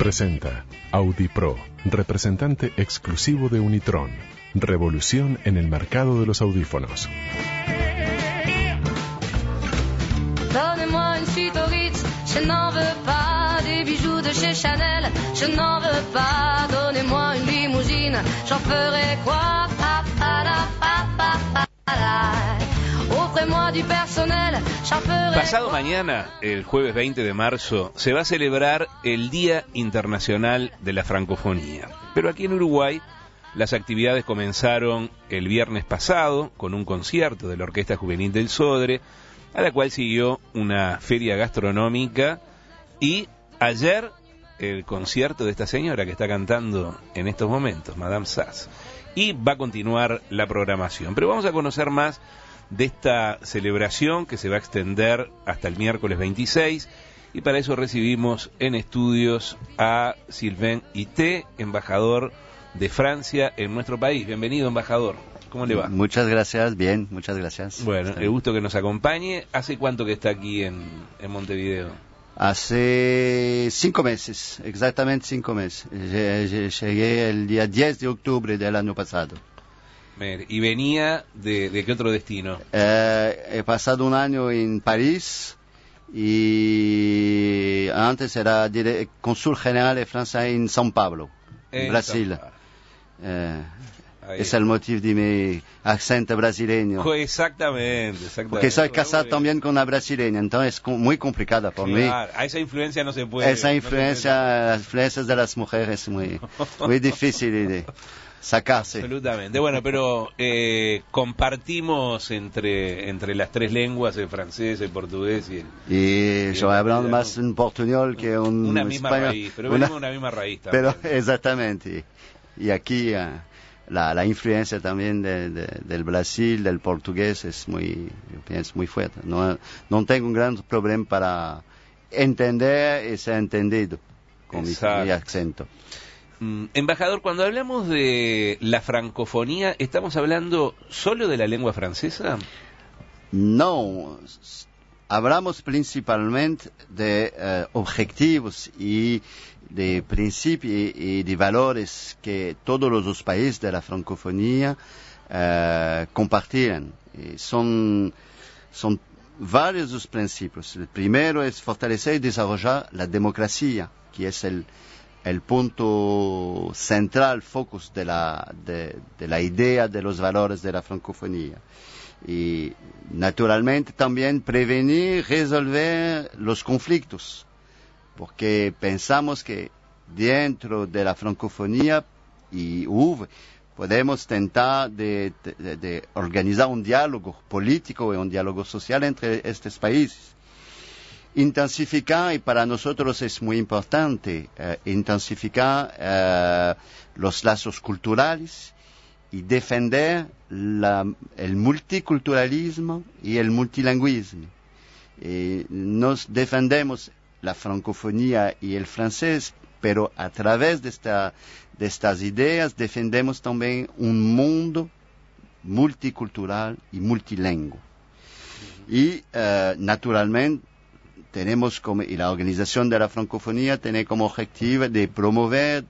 Presenta Audipro, representante exclusivo de Unitron. Revolución en el mercado de los audífonos. Donnez-moi une suite au Ritz, je n'en veux pas. Des bijoux de chez Chanel, je n'en veux pas. Donnez-moi une limousine, j'en ferai quoi? Pa, pa, la, pa, pa, pa, la. Offrez-moi du personnel, j'en ferai. Pasado mañana, el jueves 20 de marzo, se va a celebrar el Día Internacional de la Francofonía. Pero aquí en Uruguay, las actividades comenzaron el viernes pasado con un concierto de la Orquesta Juvenil del Sodre, a la cual siguió una feria gastronómica y ayer el concierto de esta señora que está cantando en estos momentos, Madame Sass. Y va a continuar la programación. Pero vamos a conocer más de esta celebración que se va a extender hasta el miércoles 26 y para eso recibimos en estudios a Sylvain Ité, embajador de Francia en nuestro país. Bienvenido, embajador. ¿Cómo le va? Muchas gracias, bien, muchas gracias. Bueno, el gusto que nos acompañe. ¿Hace cuánto que está aquí en Montevideo? Hace 5 meses, exactamente 5 meses. Llegué el día 10 de octubre del año pasado. ¿Y venía de qué otro destino? He pasado un año en París y antes era cónsul general de Francia en São Paulo, Brasil. Es el motivo de mi acento brasileño. Exactamente. Porque soy casado también con una brasileña, entonces es muy complicada por mí. A esa influencia no se puede. Esa influencia, las influencias de las mujeres, muy difícil de sacarse. Absolutamente. Bueno, pero compartimos entre las tres lenguas, el francés, el portugués y yo hablando más en portuñol que una misma español. Raíz, pero venimos una misma raíz también. Pero exactamente. Y aquí la influencia también del Brasil, del portugués es muy fuerte. No tengo un gran problema para entender y ser entendido con mi acento. Embajador, cuando hablamos de la francofonía, ¿estamos hablando solo de la lengua francesa? No, hablamos principalmente de objetivos y de principios y de valores que todos los países de la francofonía compartían. Son varios los principios. El primero es fortalecer y desarrollar la democracia, que es el punto central, focus de la idea de los valores de la francofonía. Y naturalmente también prevenir y resolver los conflictos, porque pensamos que dentro de la francofonía podemos tentar de organizar un diálogo político y un diálogo social entre estos países. Intensificar, y para nosotros es muy importante, intensificar los lazos culturales y defender el multiculturalismo y el multilingüismo. Nos defendemos la francofonía y el francés, pero a través de estas ideas defendemos también un mundo multicultural y multilingüe. Y naturalmente y la organización de la francofonía tiene como objetivo de promover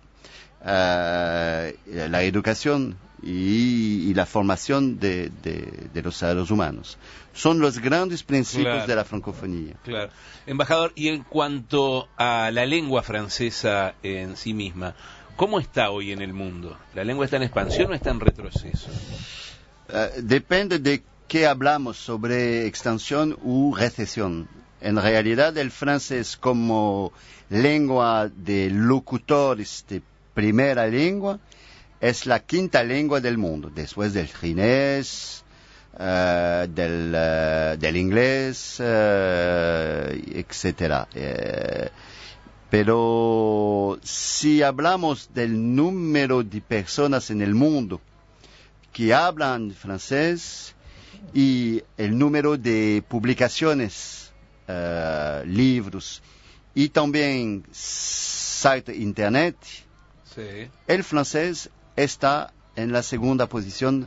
la educación y la formación de los seres humanos. Son los grandes principios de la francofonía. Claro. Embajador, y en cuanto a la lengua francesa en sí misma, ¿cómo está hoy en el mundo? ¿La lengua está en expansión o está en retroceso? Depende de qué hablamos, sobre extensión u recesión. En realidad, el francés como lengua de locutores de primera lengua es la quinta lengua del mundo, después del chinés, del inglés, etcétera. Pero si hablamos del número de personas en el mundo que hablan francés y el número de publicaciones, libros y también site internet, el francés está en la segunda posición,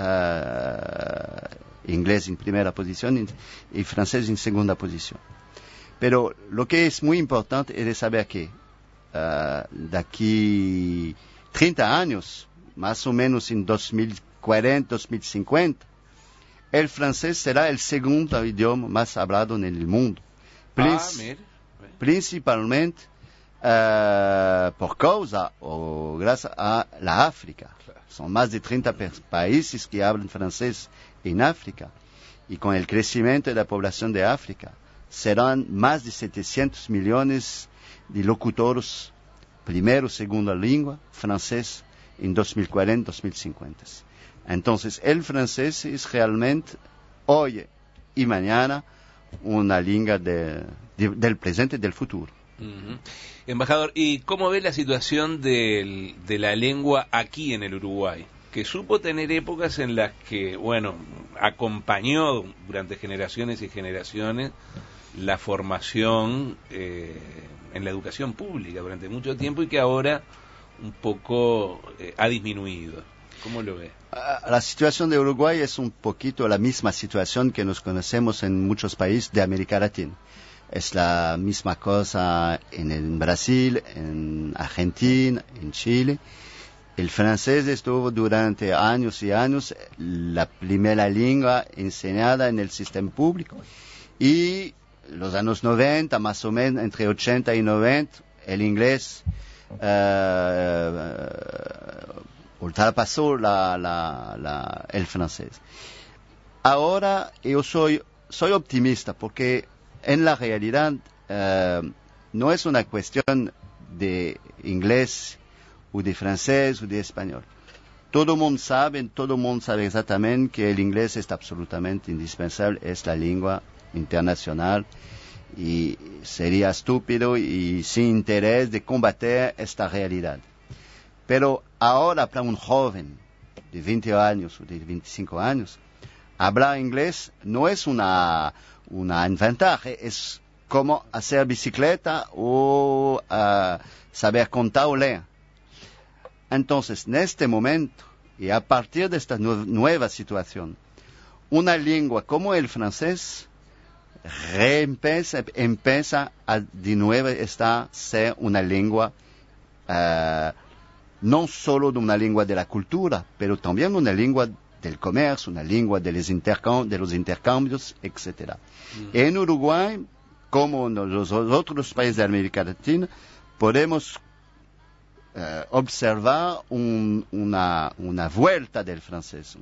inglés en primera posición y francés en segunda posición. Pero lo que es muy importante es de saber que de aquí 30 años, más o menos en 2040, 2050, el francés será el segundo idioma más hablado en el mundo. Principalmente por causa o gracias a la África. Son más de 30 países que hablan francés en África. Y con el crecimiento de la población de África, serán más de 700 millones de locutores, primera o segunda lengua, francés, en 2040, 2050. Entonces, el francés es realmente, hoy y mañana, una lengua del presente y del futuro. Uh-huh. Embajador, ¿y cómo ve la situación de la lengua aquí en el Uruguay? Que supo tener épocas en las que, bueno, acompañó durante generaciones y generaciones la formación en la educación pública durante mucho tiempo y que ahora un poco ha disminuido. ¿Cómo lo ve? La situación de Uruguay es un poquito la misma situación que nos conocemos en muchos países de América Latina. Es la misma cosa en Brasil, en Argentina, en Chile. El francés estuvo durante años y años la primera lengua enseñada en el sistema público. Y los años 90, más o menos, entre 80 y 90, el inglés ultrapasó el francés. Ahora yo soy optimista porque en la realidad no es una cuestión de inglés o de francés o de español. Todo el mundo sabe exactamente que el inglés es absolutamente indispensable, es la lengua internacional y sería estúpido y sin interés de combatir esta realidad. Pero ahora para un joven de 20 años o de 25 años, hablar inglés no es una ventaja, es como hacer bicicleta o saber contar o leer. Entonces, en este momento, y a partir de esta nueva situación, una lengua como el francés empieza a de nuevo ser una lengua no solo de una lengua de la cultura, pero también una lengua del comercio, una lengua de los intercambios, etc. En Uruguay, como en los otros países de América Latina, podemos observar una vuelta del francés.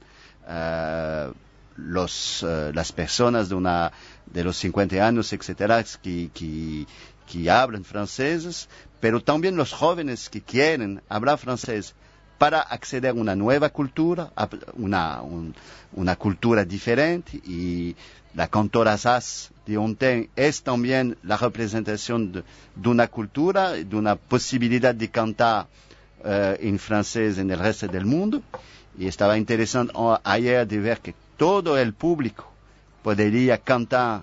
Las personas de los 50 años, etcétera, que hablan franceses, pero también los jóvenes que quieren hablar francés para acceder a una nueva cultura, una cultura diferente, y la cantora Zaz de Onten es también la representación de una cultura, de una posibilidad de cantar en francés en el resto del mundo, y estaba interesante ayer de ver que todo el público podría cantar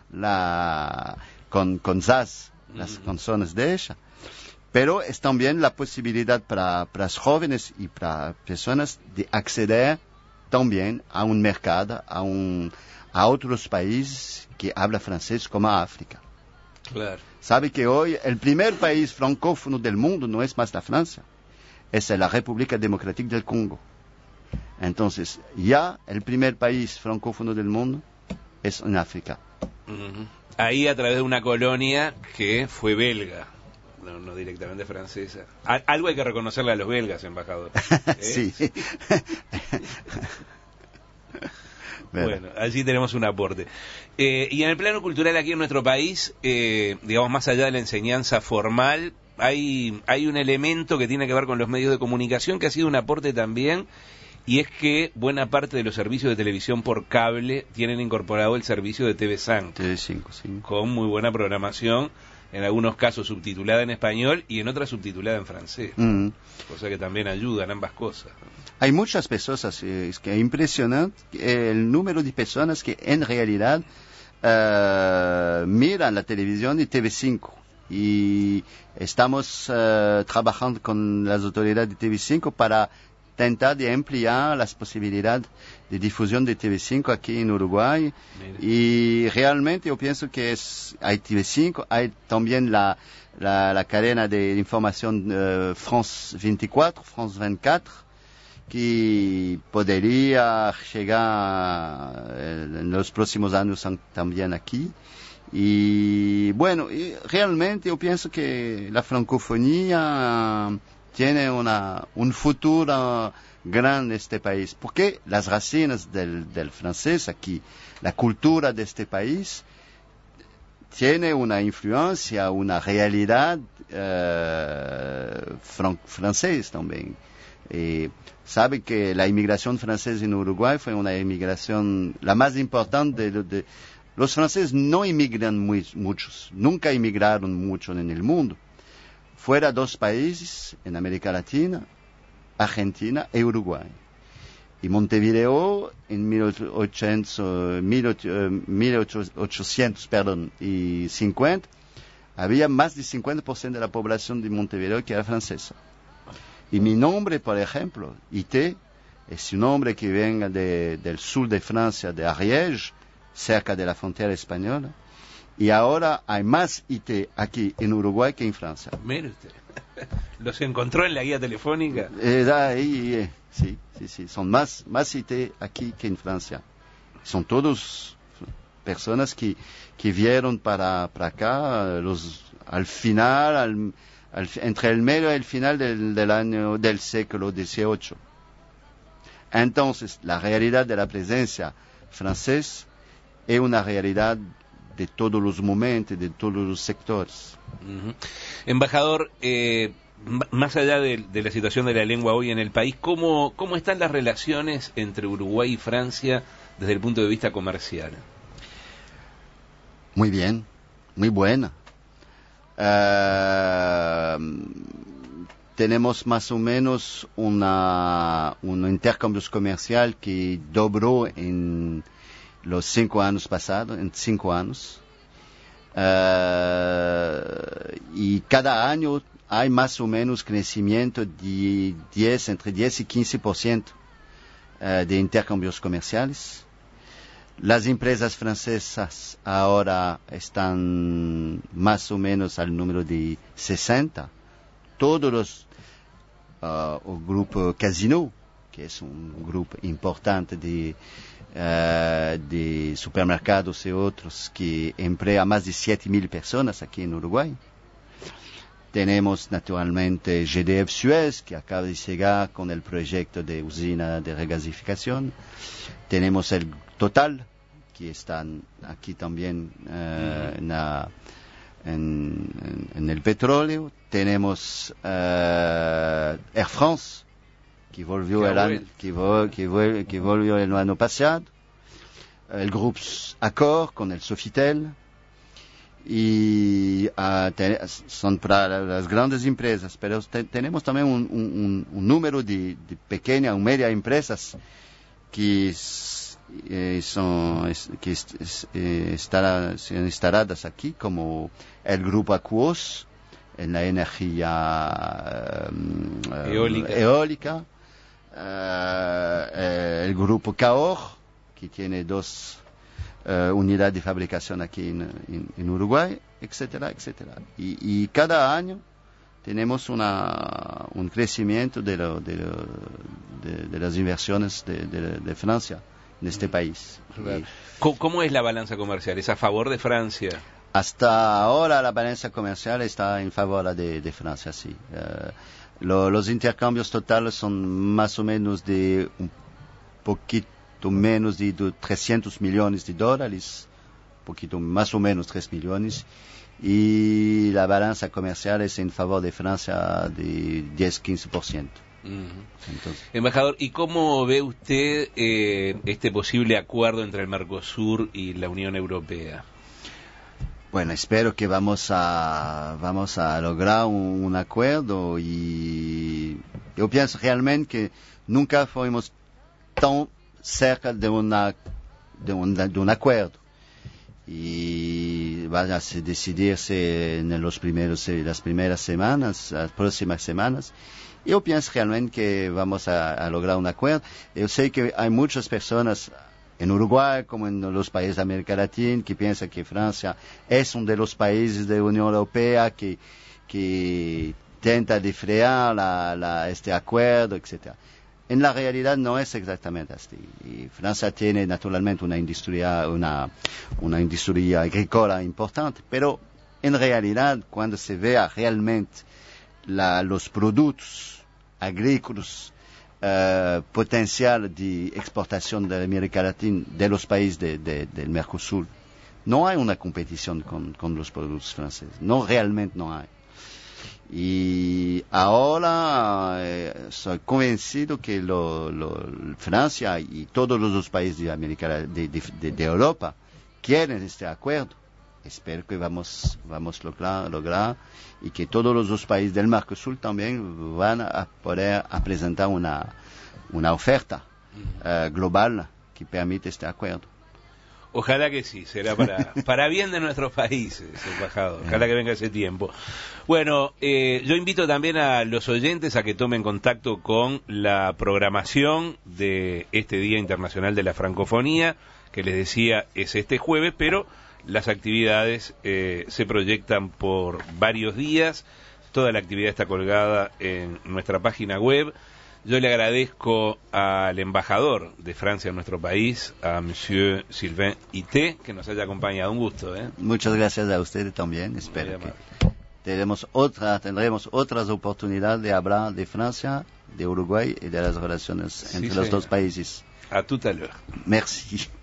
con Zaz las canciones de ella. Pero es también la posibilidad para los jóvenes y para personas de acceder también a un mercado, a otros países que hablan francés como África. Claro. Sabe que hoy el primer país francófono del mundo no es más la Francia, es la República Democrática del Congo. Entonces, ya el primer país francófono del mundo es en África. Uh-huh. Ahí a través de una colonia que fue belga. No directamente francesa. Algo hay que reconocerle a los belgas, embajador. Sí. Bueno, allí tenemos un aporte. Y en el plano cultural aquí en nuestro país, digamos, más allá de la enseñanza formal, hay un elemento que tiene que ver con los medios de comunicación que ha sido un aporte también, y es que buena parte de los servicios de televisión por cable tienen incorporado el servicio de TV5. TV5, sí. Con muy buena programación, en algunos casos subtitulada en español y en otras subtitulada en francés. Cosa que también ayudan ambas cosas. Hay muchas personas, es que es impresionante el número de personas que en realidad miran la televisión y TV5. Y estamos trabajando con las autoridades de TV5 para tentar de ampliar las posibilidades de difusión de TV5 aquí en Uruguay. Mira. Y realmente yo pienso que hay TV5, hay también la cadena de información France 24, que podría llegar en los próximos años también aquí. Y bueno, realmente yo pienso que la francofonía tiene un futuro grande en este país, porque las raíces del francés aquí, la cultura de este país, tiene una influencia, una realidad francesa también. Sabe que la inmigración francesa en Uruguay fue una inmigración la más importante. Los franceses no inmigran muchos, nunca inmigraron mucho en el mundo. Fuera dos países en América Latina, Argentina y Uruguay. Y Montevideo en 1850 había más del 50% de la población de Montevideo que era francesa. Y mi nombre, por ejemplo, Ité, es un nombre que venga del sur de Francia, de Ariège, cerca de la frontera española. Y ahora hay más IT aquí en Uruguay que en Francia. Mire usted, ¿los encontró en la guía telefónica? Sí, son más IT aquí que en Francia. Son todos personas que vieron para acá al final, entre el medio y el final del siglo XVIII. Entonces, la realidad de la presencia francesa es una realidad de todos los momentos, de todos los sectores. Uh-huh. Embajador, más allá de la situación de la lengua hoy en el país, ¿cómo están las relaciones entre Uruguay y Francia desde el punto de vista comercial? Muy bien, muy buena. Tenemos más o menos un intercambio comercial que dobló en los 5 años pasados, en 5 años. Y cada año hay más o menos crecimiento de entre 10 y 15% de intercambios comerciales. Las empresas francesas ahora están más o menos al número de 60. Todos el grupo Casino, que es un grupo importante de supermercados y otros que emplea más de 7,000 personas aquí en Uruguay. Tenemos naturalmente GDF Suez, que acaba de llegar con el proyecto de usina de regasificación. Tenemos el Total, que están aquí también en el petróleo. Tenemos Air France, que volvió el año pasado. El grupo Accor con el Sofitel. Y son para las grandes empresas, pero tenemos también un número de pequeñas o medias empresas que están instaladas aquí, como el grupo Aquos en la energía eólica, el grupo Cahor, que tiene 2 unidades de fabricación aquí en Uruguay, etcétera, etcétera. Y cada año tenemos un crecimiento de las inversiones de Francia en este país. ¿Cómo es la balanza comercial? ¿Es a favor de Francia? Hasta ahora la balanza comercial está en favor de Francia, sí. Los intercambios totales son más o menos de un poquito menos de $300 millones, un poquito más o menos 3 millones, y la balanza comercial es en favor de Francia de 10-15%. Entonces. Embajador, ¿y cómo ve usted este posible acuerdo entre el Mercosur y la Unión Europea? Bueno, espero que vamos a lograr un acuerdo, y yo pienso realmente que nunca fuimos tan cerca de un acuerdo. y van a decidirse en las primeras semanas, las próximas semanas. Yo pienso realmente que vamos a lograr un acuerdo. Yo sé que hay muchas personas en Uruguay como en los países de América Latina que piensan que Francia es uno de los países de la Unión Europea que intenta de frenar este acuerdo, etc. En la realidad no es exactamente así. Y Francia tiene naturalmente una industria agrícola importante, pero en realidad cuando se vea realmente los productos agrícolas potencial de exportación de América Latina de los países del Mercosur, no hay una competición con los productos franceses. No, realmente no hay. Y ahora soy convencido que Francia y todos los países de América de Europa quieren este acuerdo. Espero que vamos lograr y que todos los países del Mercosur también van a poder presentar una oferta global que permite este acuerdo. Ojalá que sí, será para bien de nuestros países, embajador. Ojalá que venga ese tiempo. Bueno, yo invito también a los oyentes a que tomen contacto con la programación de este Día Internacional de la Francofonía, que les decía es este jueves, pero las actividades se proyectan por varios días. Toda la actividad está colgada en nuestra página web. Yo le agradezco al embajador de Francia en nuestro país, a Monsieur Sylvain Ité, que nos haya acompañado. Un gusto. Muchas gracias a ustedes también. Espero que tendremos otras oportunidades de hablar de Francia, de Uruguay y de las relaciones entre los dos países. A tout à l'heure. Merci.